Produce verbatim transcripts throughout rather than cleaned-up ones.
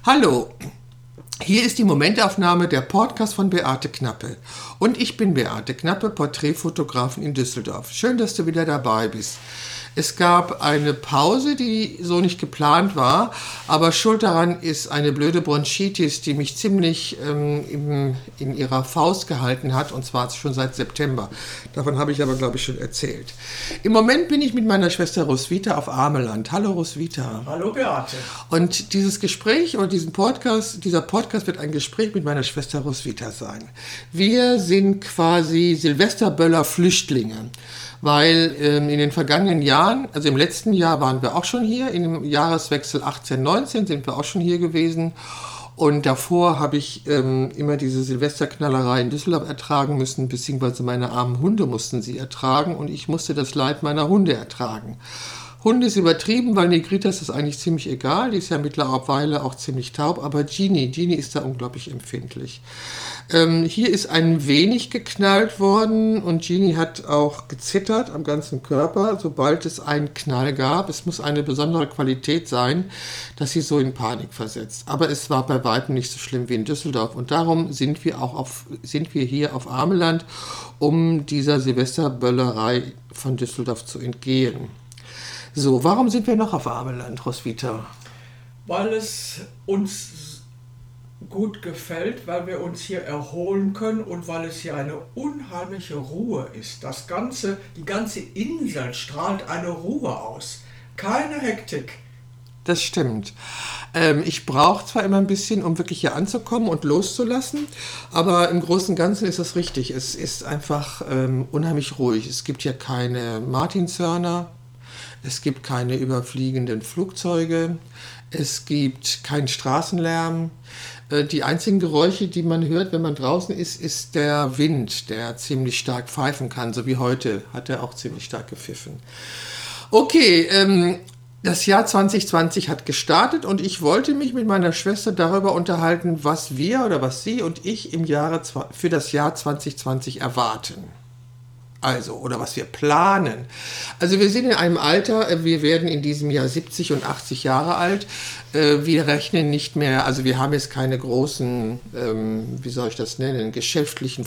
Hallo, hier ist die Momentaufnahme der Podcast von Beate Knappe. Und ich bin Beate Knappe, Porträtfotografin in Düsseldorf. Schön, dass du wieder dabei bist. Es gab eine Pause, die so nicht geplant war, aber schuld daran ist eine blöde Bronchitis, die mich ziemlich ähm, im, in ihrer Faust gehalten hat, und zwar schon seit September. Davon habe ich aber, glaube ich, schon erzählt. Im Moment bin ich mit meiner Schwester Roswitha auf Ameland. Hallo Roswitha. Hallo Beate. Und dieses Gespräch oder diesen Podcast, dieser Podcast wird ein Gespräch mit meiner Schwester Roswitha sein. Wir sind quasi Silvesterböller Flüchtlinge. Weil ähm, in den vergangenen Jahren, also im letzten Jahr waren wir auch schon hier, in dem Jahreswechsel achtzehn neunzehn sind wir auch schon hier gewesen. Und davor habe ich ähm, immer diese Silvesterknallerei in Düsseldorf ertragen müssen, beziehungsweise meine armen Hunde mussten sie ertragen und ich musste das Leid meiner Hunde ertragen. Hunde ist übertrieben, weil Negrita ist das eigentlich ziemlich egal, die ist ja mittlerweile auch ziemlich taub, aber Genie, Genie ist da unglaublich empfindlich. Ähm, hier ist ein wenig geknallt worden und Genie hat auch gezittert am ganzen Körper, sobald es einen Knall gab. Es muss eine besondere Qualität sein, dass sie so in Panik versetzt. Aber es war bei weitem nicht so schlimm wie in Düsseldorf und darum sind wir auch auf, sind wir hier auf Ameland, um dieser Silvesterböllerei von Düsseldorf zu entgehen. So, warum sind wir noch auf Ameland, Roswitha? Weil es uns gut gefällt, weil wir uns hier erholen können und weil es hier eine unheimliche Ruhe ist. Das ganze, die ganze Insel strahlt eine Ruhe aus. Keine Hektik. Das stimmt. Ähm, ich brauche zwar immer ein bisschen, um wirklich hier anzukommen und loszulassen, aber im Großen und Ganzen ist das richtig. Es ist einfach ähm, unheimlich ruhig. Es gibt hier keine Martinshörner. Es gibt keine überfliegenden Flugzeuge, es gibt keinen Straßenlärm. Die einzigen Geräusche, die man hört, wenn man draußen ist, ist der Wind, der ziemlich stark pfeifen kann, so wie heute hat er auch ziemlich stark gepfiffen. Okay, ähm, das Jahr zwanzig zwanzig hat gestartet und ich wollte mich mit meiner Schwester darüber unterhalten, was wir oder was sie und ich im Jahre für das Jahr zwanzig zwanzig erwarten. Also, oder was wir planen. Also wir sind in einem Alter, wir werden in diesem Jahr siebzig und achtzig Jahre alt. Wir rechnen nicht mehr, also wir haben jetzt keine großen, wie soll ich das nennen, geschäftlichen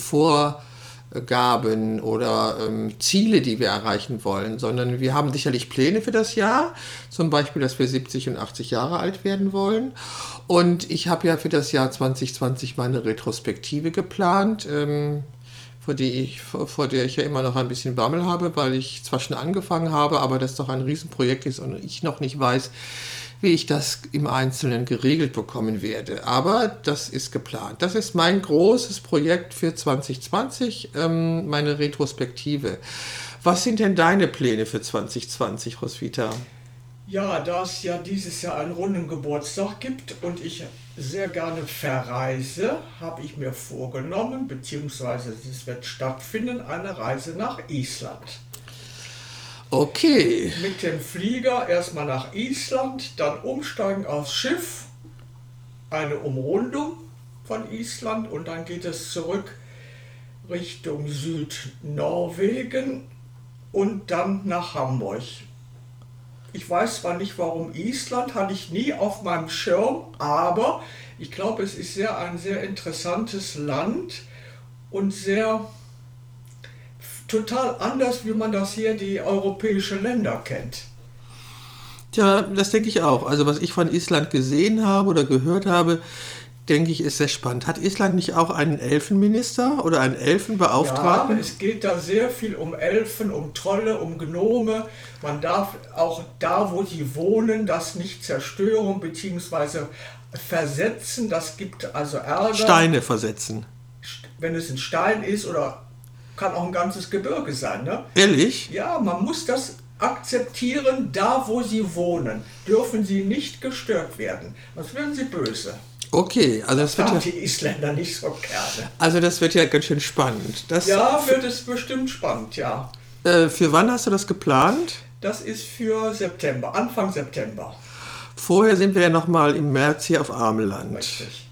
Vorgaben oder Ziele, die wir erreichen wollen, sondern wir haben sicherlich Pläne für das Jahr, zum Beispiel, dass wir siebzig und achtzig Jahre alt werden wollen. Und ich habe ja für das Jahr zwanzig zwanzig meine Retrospektive geplant, Vor, die ich, vor der ich ja immer noch ein bisschen Bammel habe, weil ich zwar schon angefangen habe, aber das doch ein Riesenprojekt ist und ich noch nicht weiß, wie ich das im Einzelnen geregelt bekommen werde. Aber das ist geplant. Das ist mein großes Projekt für zwanzig zwanzig, ähm, meine Retrospektive. Was sind denn deine Pläne für zwanzig zwanzig, Roswitha? Ja, da es ja dieses Jahr einen runden Geburtstag gibt und ich sehr gerne verreise, habe ich mir vorgenommen, beziehungsweise es wird stattfinden, eine Reise nach Island. Okay. Mit dem Flieger erstmal nach Island, dann umsteigen aufs Schiff, eine Umrundung von Island und dann geht es zurück Richtung Südnorwegen und dann nach Hamburg. Ich weiß zwar nicht, warum Island, hatte ich nie auf meinem Schirm, aber ich glaube, es ist sehr ein sehr interessantes Land und sehr total anders, wie man das hier die europäischen Länder kennt. Tja, das denke ich auch. Also was ich von Island gesehen habe oder gehört habe, denke ich, ist sehr spannend. Hat Island nicht auch einen Elfenminister oder einen Elfenbeauftragten? Ja, es geht da sehr viel um Elfen, um Trolle, um Gnome. Man darf auch da, wo sie wohnen, das nicht zerstören bzw. versetzen. Das gibt also Ärger. Steine versetzen. Wenn es ein Stein ist oder kann auch ein ganzes Gebirge sein. Ne? Ehrlich? Ja, man muss das akzeptieren, da wo sie wohnen. Dürfen sie nicht gestört werden. Sonst werden sie böse. Okay, also das, das wird ja, die Isländer nicht so gerne. Also das wird ja ganz schön spannend. Das ja, wird es bestimmt spannend, ja. Äh, für wann hast du das geplant? Das ist für September, Anfang September. Vorher sind wir ja noch mal im März hier auf Ameland. Richtig.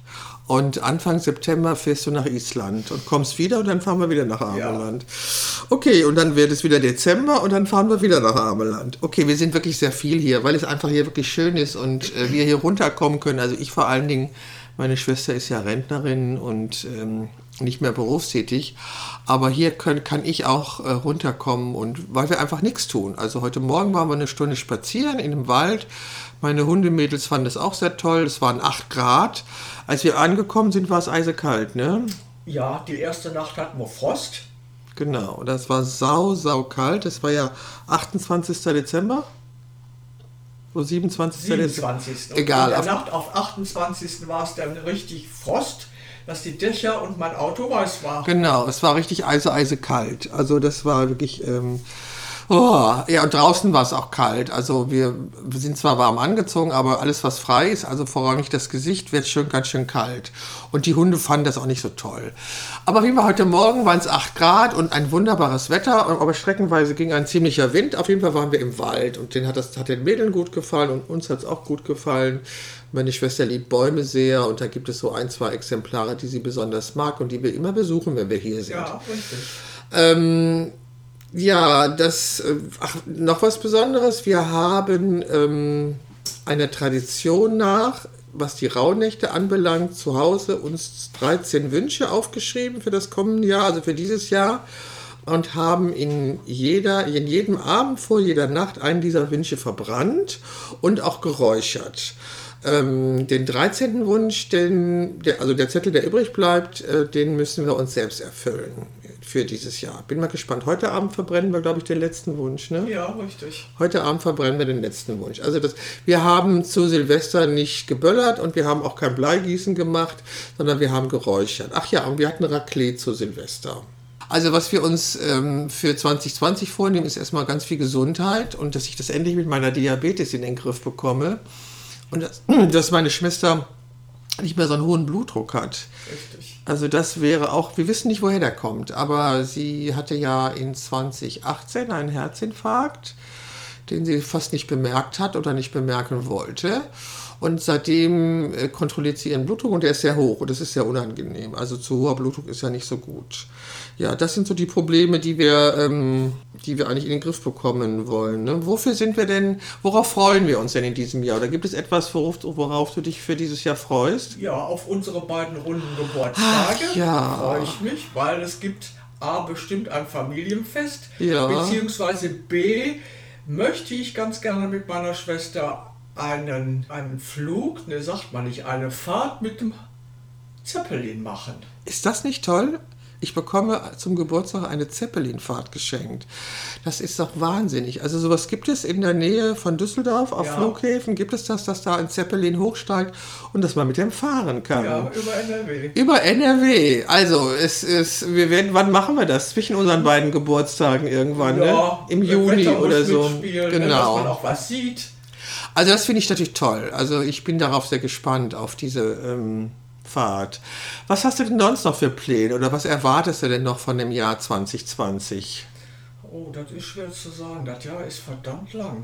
Und Anfang September fährst du nach Island und kommst wieder und dann fahren wir wieder nach Ameland. Ja. Okay, und dann wird es wieder Dezember und dann fahren wir wieder nach Ameland. Okay, wir sind wirklich sehr viel hier, weil es einfach hier wirklich schön ist und äh, wir hier runterkommen können. Also ich vor allen Dingen, meine Schwester ist ja Rentnerin und ähm, nicht mehr berufstätig. Aber hier können, kann ich auch äh, runterkommen und weil wir einfach nichts tun. Also heute Morgen waren wir eine Stunde spazieren in dem Wald. Meine Hundemädels fanden das auch sehr toll. Es waren acht Grad. Als wir angekommen sind, war es eisekalt, ne? Ja, die erste Nacht hatten wir Frost. Genau, das war sau, sau kalt. Das war ja achtundzwanzigsten Dezember. So siebenundzwanzigsten siebenundzwanzigsten Egal. In der Nacht auf achtundzwanzigsten war es dann richtig Frost, dass die Dächer und mein Auto weiß war. Genau, es war richtig eise, eise kalt. Also das war wirklich... Ähm, Oh, ja, und draußen war es auch kalt. Also wir, wir sind zwar warm angezogen, aber alles, was frei ist, also vorrangig das Gesicht, wird schön, ganz schön kalt. Und die Hunde fanden das auch nicht so toll. Aber wie wir heute Morgen waren es acht Grad und ein wunderbares Wetter, aber streckenweise ging ein ziemlicher Wind. Auf jeden Fall waren wir im Wald und den hat das hat den Mädeln gut gefallen und uns hat es auch gut gefallen. Meine Schwester liebt Bäume sehr und da gibt es so ein, zwei Exemplare, die sie besonders mag und die wir immer besuchen, wenn wir hier sind. Ja, richtig. Ähm, Ja, das, ach, noch was Besonderes. Wir haben ähm, einer Tradition nach, was die Rauhnächte anbelangt, zu Hause uns dreizehn Wünsche aufgeschrieben für das kommende Jahr, also für dieses Jahr, und haben in, jeder, in jedem Abend vor jeder Nacht einen dieser Wünsche verbrannt und auch geräuchert. Ähm, den dreizehnten Wunsch, den, der, also der Zettel, der übrig bleibt, äh, den müssen wir uns selbst erfüllen für dieses Jahr. Bin mal gespannt. Heute Abend verbrennen wir, glaube ich, den letzten Wunsch, ne? Ja, richtig. Heute Abend verbrennen wir den letzten Wunsch. Also das, wir haben zu Silvester nicht geböllert und wir haben auch kein Bleigießen gemacht, sondern wir haben geräuchert. Ach ja, und wir hatten Raclette zu Silvester. Also was wir uns ähm, für zwanzig zwanzig vornehmen, ist erstmal ganz viel Gesundheit und dass ich das endlich mit meiner Diabetes in den Griff bekomme und dass, dass meine Schwester nicht mehr so einen hohen Blutdruck hat. Richtig. Also das wäre auch, wir wissen nicht, woher der kommt, aber sie hatte ja in zwanzig achtzehn einen Herzinfarkt, den sie fast nicht bemerkt hat oder nicht bemerken wollte. Und seitdem äh, kontrolliert sie ihren Blutdruck und der ist sehr hoch und das ist sehr unangenehm. Also zu hoher Blutdruck ist ja nicht so gut. Ja, das sind so die Probleme, die wir, ähm, die wir eigentlich in den Griff bekommen wollen. Ne? Wofür sind wir denn, worauf freuen wir uns denn in diesem Jahr? Oder gibt es etwas, worauf, worauf du dich für dieses Jahr freust? Ja, auf unsere beiden runden Geburtstage Ach, ja. freue ich mich, weil es gibt A, bestimmt ein Familienfest, Ja. beziehungsweise B, möchte ich ganz gerne mit meiner Schwester einen, einen Flug, ne, sagt man nicht, eine Fahrt mit dem Zeppelin machen. Ist das nicht toll? Ich bekomme zum Geburtstag eine Zeppelin-Fahrt geschenkt. Das ist doch wahnsinnig. Also sowas gibt es in der Nähe von Düsseldorf auf Ja. Flughäfen. Gibt es das, dass da ein Zeppelin hochsteigt und dass man mit dem fahren kann? Ja, über N R W. Über N R W. Also es ist, wir werden, wann machen wir das? Zwischen unseren beiden Geburtstagen irgendwann, Ja, ne? Im das Juni Wetter muss oder so. mitspielen, ne, Genau. dass man auch was sieht. Also das finde ich natürlich toll. Also ich bin darauf sehr gespannt, auf diese ähm, Fahrt. Was hast du denn sonst noch für Pläne oder was erwartest du denn noch von dem Jahr zwanzig zwanzig? Oh, das ist schwer zu sagen. Das Jahr ist verdammt lang.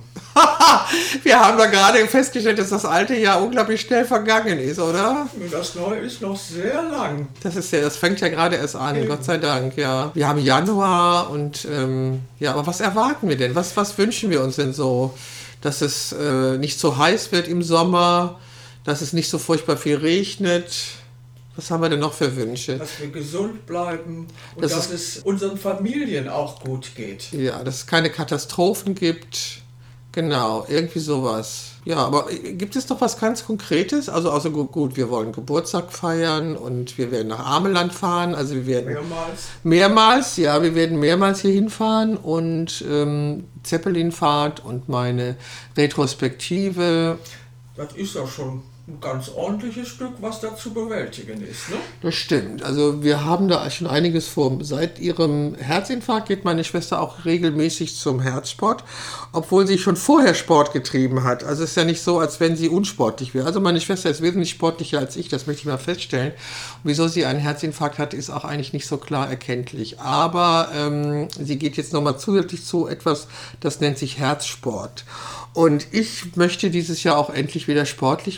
Wir haben da gerade festgestellt, dass das alte Jahr unglaublich schnell vergangen ist, oder? Das neue ist noch sehr lang. Das ist ja, das fängt ja gerade erst an, Eben. Gott sei Dank, ja. Wir haben Januar und ähm, ja, aber was erwarten wir denn? Was, was wünschen wir uns denn so? Dass es äh, nicht so heiß wird im Sommer, dass es nicht so furchtbar viel regnet. Was haben wir denn noch für Wünsche? Dass wir gesund bleiben und das dass es unseren Familien auch gut geht. Ja, dass es keine Katastrophen gibt. Genau, irgendwie sowas. Ja, aber gibt es doch was ganz Konkretes? Also, also gut, gut, wir wollen Geburtstag feiern und wir werden nach Ameland fahren. Also wir werden Mehrmals. Mehrmals, ja, wir werden mehrmals hier hinfahren und ähm, Zeppelinfahrt und meine Retrospektive. Das ist ja schon ein ganz ordentliches Stück, was da zu bewältigen ist, ne? Das stimmt. Also wir haben da schon einiges vor. Seit ihrem Herzinfarkt geht meine Schwester auch regelmäßig zum Herzsport, obwohl sie schon vorher Sport getrieben hat. Also es ist ja nicht so, als wenn sie unsportlich wäre. Also meine Schwester ist wesentlich sportlicher als ich, das möchte ich mal feststellen. Und wieso sie einen Herzinfarkt hat, ist auch eigentlich nicht so klar erkenntlich. Aber ähm, sie geht jetzt nochmal zusätzlich zu etwas, das nennt sich Herzsport. Und ich möchte dieses Jahr auch endlich wieder sportlich werden.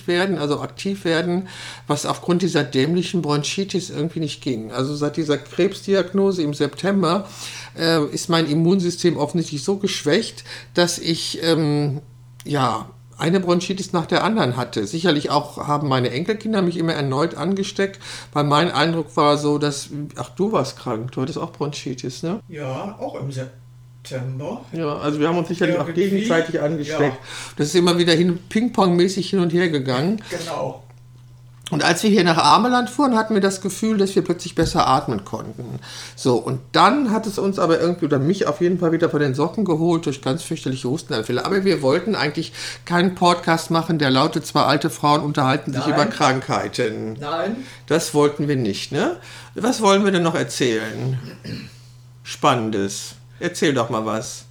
also aktiv werden, was aufgrund dieser dämlichen Bronchitis irgendwie nicht ging. Also seit dieser Krebsdiagnose im September äh, ist mein Immunsystem offensichtlich so geschwächt, dass ich, ähm, ja, eine Bronchitis nach der anderen hatte. Sicherlich auch haben meine Enkelkinder mich immer erneut angesteckt, weil mein Eindruck war so, dass, ach, du warst krank, du hattest auch Bronchitis, ne? Ja, auch im September. Ja, also wir haben uns sicherlich auch Irgendwie, gegenseitig angesteckt. ja. Das ist immer wieder hin, Ping-Pong-mäßig hin und her gegangen. Genau. Und als wir hier nach Ameland fuhren, hatten wir das Gefühl, dass wir plötzlich besser atmen konnten. So, und dann hat es uns aber irgendwie, oder mich auf jeden Fall wieder von den Socken geholt durch ganz fürchterliche Hustenanfälle. Aber wir wollten eigentlich keinen Podcast machen, der lautet, zwei alte Frauen unterhalten sich Nein. über Krankheiten. Nein, Das wollten wir nicht, ne? Was wollen wir denn noch erzählen? Spannendes. Erzähl doch mal was.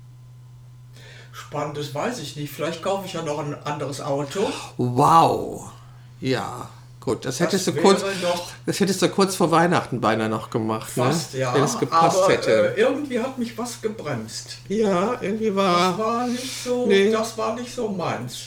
spannendes weiß ich nicht. Vielleicht kaufe ich ja noch ein anderes Auto. Wow. Ja, gut. Das hättest, Das du kurz, wäre noch das hättest du kurz vor Weihnachten beinahe noch gemacht. fast, ne? ja. Wenn es gepasst aber hätte. Äh, irgendwie hat mich was gebremst. Ja, irgendwie Das war... war nicht so, Nee. das war nicht so meins.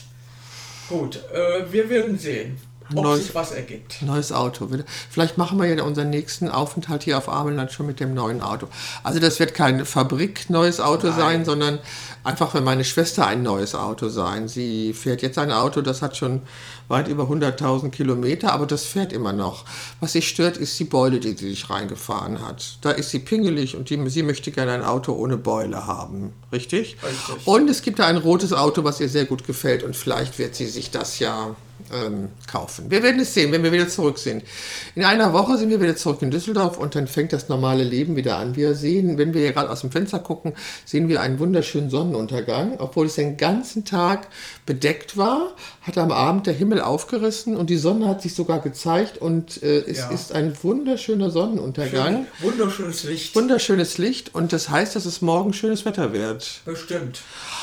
Gut, äh, wir werden sehen, ob Neues- sich was ergibt. Neues Auto. Vielleicht machen wir ja unseren nächsten Aufenthalt hier auf Ameland schon mit dem neuen Auto. Also das wird kein Fabrik-neues Auto Nein. sein, sondern einfach für meine Schwester ein neues Auto sein. Sie fährt jetzt ein Auto, das hat schon weit über hunderttausend Kilometer, aber das fährt immer noch. Was sie stört, ist die Beule, die sie sich reingefahren hat. Da ist sie pingelig und die, sie möchte gerne ein Auto ohne Beule haben. Richtig? Richtig. Und es gibt da ein rotes Auto, was ihr sehr gut gefällt und vielleicht wird sie sich das ja ähm, kaufen. Wir werden es sehen, wenn wir wieder zurück sind. In einer Woche sind wir wieder zurück in Düsseldorf und dann fängt das normale Leben wieder an. Wir sehen, wenn wir hier gerade aus dem Fenster gucken, sehen wir einen wunderschönen Sonnenuntergang, obwohl es den ganzen Tag bedeckt war, hat am Abend der Himmel aufgerissen und die Sonne hat sich sogar gezeigt und äh, es Ja. ist ein wunderschöner Sonnenuntergang. Schön, wunderschönes Licht. Wunderschönes Licht und das heißt, dass es morgen schönes Wetter wird. Bestimmt.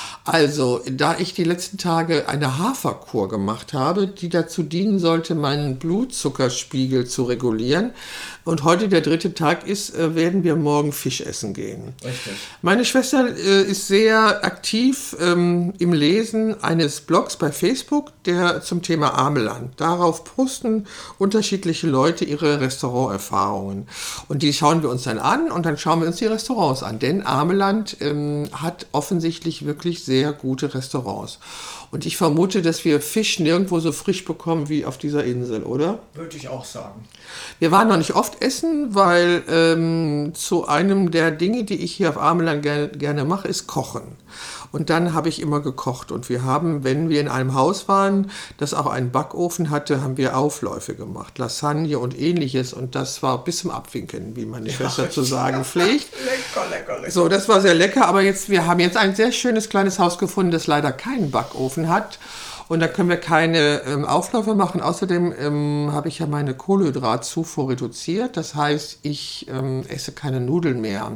Also, da ich die letzten Tage eine Haferkur gemacht habe, die dazu dienen sollte, meinen Blutzuckerspiegel zu regulieren, und heute der dritte Tag ist, äh, werden wir morgen Fisch essen gehen. Richtig. Meine Schwester äh, ist sehr aktiv ähm, im Lesen eines Blogs bei Facebook, der zum Thema Ameland. Darauf posten unterschiedliche Leute ihre Restauranterfahrungen. Und die schauen wir uns dann an und dann schauen wir uns die Restaurants an. Denn Ameland ähm, hat offensichtlich wirklich sehr gute Restaurants. Und ich vermute, dass wir Fisch nirgendwo so frisch bekommen wie auf dieser Insel, oder? Würde ich auch sagen. Wir waren noch nicht oft essen, weil ähm, zu einem der Dinge, die ich hier auf Ameland ger gerne mache, ist Kochen. Und dann habe ich immer gekocht. Und wir haben, wenn wir in einem Haus waren, das auch einen Backofen hatte, haben wir Aufläufe gemacht. Lasagne und ähnliches. Und das war bis zum Abwinken, wie meine Schwester zu sagen pflegt. Lecker, lecker, lecker. So, das war sehr lecker. Aber jetzt, wir haben jetzt ein sehr schönes kleines Haus gefunden, das leider keinen Backofen hat. Und da können wir keine ähm, Aufläufe machen. Außerdem ähm, habe ich ja meine Kohlenhydratzufuhr reduziert. Das heißt, ich ähm, esse keine Nudeln mehr.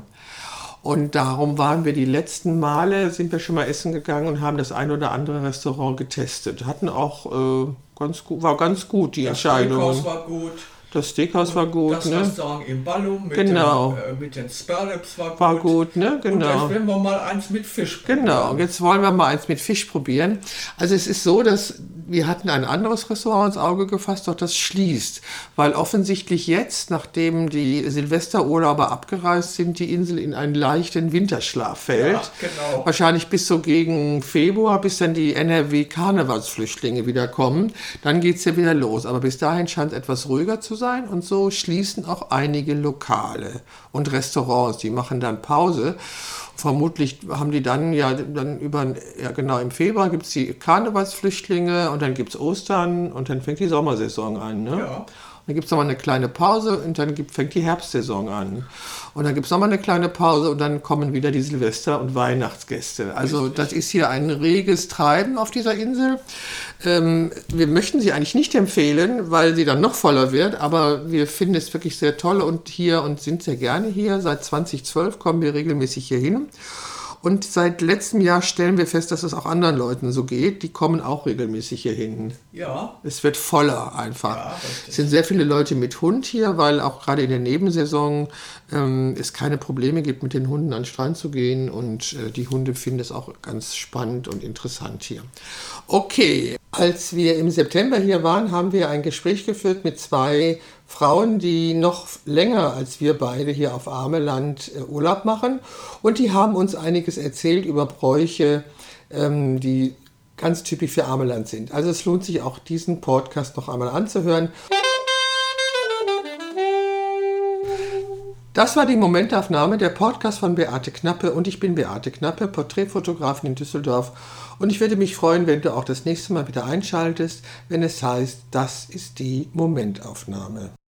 Und darum waren wir die letzten Male, sind wir schon mal essen gegangen und haben das ein oder andere Restaurant getestet. Hatten auch äh, ganz gut, war ganz gut die Das Entscheidung. Steakhouse war gut. Das Steakhouse war gut, Das ne? Restaurant im Ballum mit, Genau. den, äh, mit den Sparlips war gut. War gut, ne? Und Genau. jetzt werden wir mal eins mit Fisch probieren. Genau, und jetzt wollen wir mal eins mit Fisch probieren. Also es ist so, dass wir hatten ein anderes Restaurant ins Auge gefasst, doch das schließt. Weil offensichtlich jetzt, nachdem die Silvesterurlauber abgereist sind, die Insel in einen leichten Winterschlaf fällt. Ja, genau. Wahrscheinlich bis so gegen Februar, bis dann die N R W-Karnevalsflüchtlinge wieder kommen. Dann geht's ja wieder los. Aber bis dahin scheint es etwas ruhiger zu sein. Und so schließen auch einige Lokale und Restaurants. Die machen dann Pause. Vermutlich haben die dann ja dann über, ja genau, im Februar gibt es die Karnevalsflüchtlinge und dann gibt es Ostern und dann fängt die Sommersaison an. Ne? Ja. Dann gibt es nochmal eine kleine Pause und dann gibt, fängt die Herbstsaison an. Und dann gibt es nochmal eine kleine Pause und dann kommen wieder die Silvester- und Weihnachtsgäste. Also das ist hier ein reges Treiben auf dieser Insel. Ähm, wir möchten sie eigentlich nicht empfehlen, weil sie dann noch voller wird, aber wir finden es wirklich sehr toll und hier und sind sehr gerne hier. Seit zweitausendzwölf kommen wir regelmäßig hier hin. Und seit letztem Jahr stellen wir fest, dass es auch anderen Leuten so geht. Die kommen auch regelmäßig hier hin. Ja. Es wird voller einfach. Ja, richtig. Es sind sehr viele Leute mit Hund hier, weil auch gerade in der Nebensaison ähm, es keine Probleme gibt, mit den Hunden an den Strand zu gehen. Und äh, die Hunde finden es auch ganz spannend und interessant hier. Okay, Als wir im September hier waren, haben wir ein Gespräch geführt mit zwei Frauen, die noch länger als wir beide hier auf Ameland äh, Urlaub machen. Und die haben uns einiges erzählt über Bräuche, ähm, die ganz typisch für Ameland sind. Also es lohnt sich auch, diesen Podcast noch einmal anzuhören. Das war die Momentaufnahme, der Podcast von Beate Knappe, und ich bin Beate Knappe, Porträtfotografin in Düsseldorf, und ich würde mich freuen, wenn du auch das nächste Mal wieder einschaltest, wenn es heißt, das ist die Momentaufnahme.